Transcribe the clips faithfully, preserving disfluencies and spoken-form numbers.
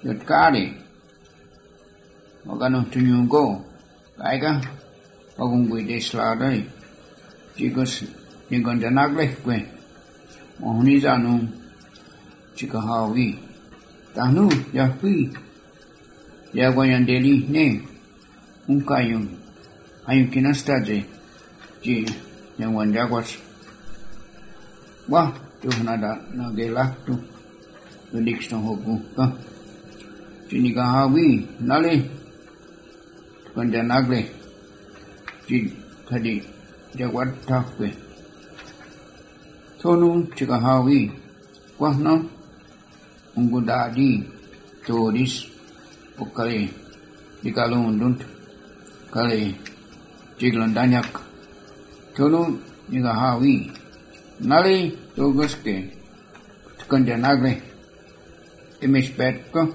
giật cá đi mà cái nó chừng nhung cô cái cả mà cũng bị để xả đây chỉ có chỉ còn cho nát đấy quên mà hôm nay ra nó chỉ có hao vi ta nu ya quy ya qua nhà Delhi nè un cayun hay que no está je je yang wan jaguar wah tu nada na gelak tu dik sto hoku ka chini ka hawi nale kan janagle ji thadi jaguar tha pe thonu chika hawi wah no ungudadi toris pokale dikalung dunt kale chiglan danyak thonu niga hawi nale togaske kanja nagre imis pet ko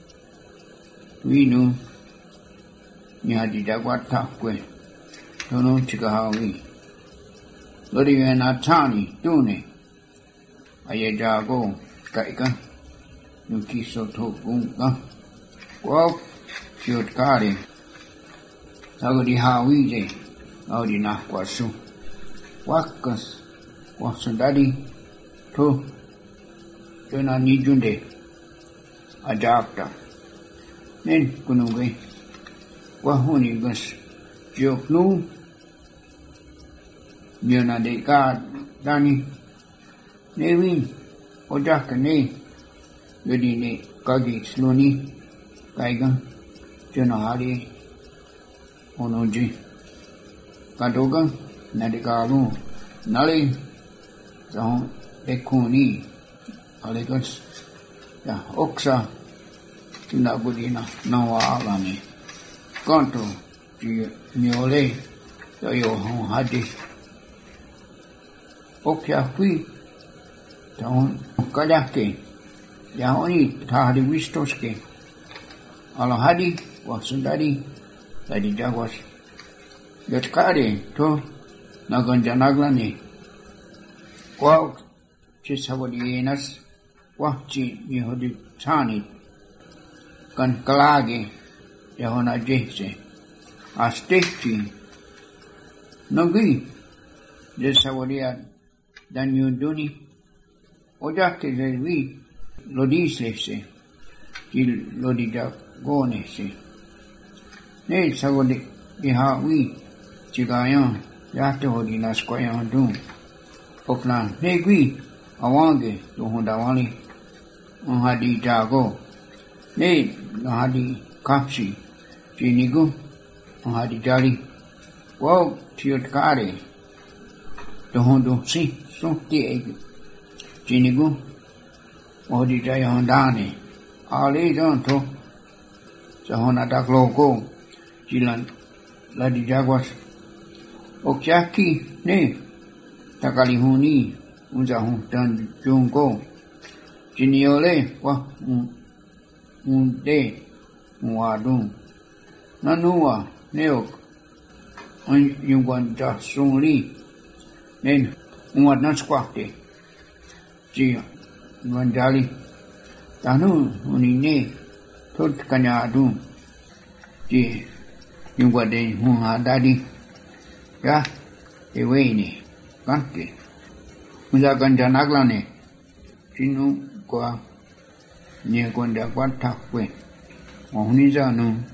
winu nya di jaguar tha kwe thonu chiga hawi lori na thani tune aye jago kai ka nuki so tho gung ka ko chiot kare tago di hawi je au di na kwa su wakas wa sandadi to tena ni junde adapta nen kunungai wa honi gas jok nu miona de ka dani nevin ojak ne yodi ne kagi sloni kaigan tena hari onoji kadogan nadikalu nali jahon ekuni alegas ya oksa tuna budina nawa alani kanto di miole yo hon hadi okya kui jahon kadake ya oni thari wistoske ala hadi wasundari tadi jawas yat kare to nagan janaglani kwa chi sabodinas wa chi yehudi chani kan kalage yahona jehse asteki nagi je sabodia dan yuduni ojake zevi lodise se il lodija gone se ne sabodi ihawi chigayan yate hodina skoyan dum okna negwi awange to honda wali hadi jago ne hadi kapsi chinigu hadi jali wo tiot kare to hondo si so ti chinigu hadi jaya hondane ale don to sahona dakloko jilan ladi jaguas okyaki ne takalihuni unjahun dan jungko jiniole wa unde muadung nanua neok an yungwan ja sungli nen uat naskwakte ji wanjali tanu unine tot kanyadu ji yungwa de hunha dadi ya eweni kanke muja ganja naglane sinu kwa nye konda kwa takwe ohuni janu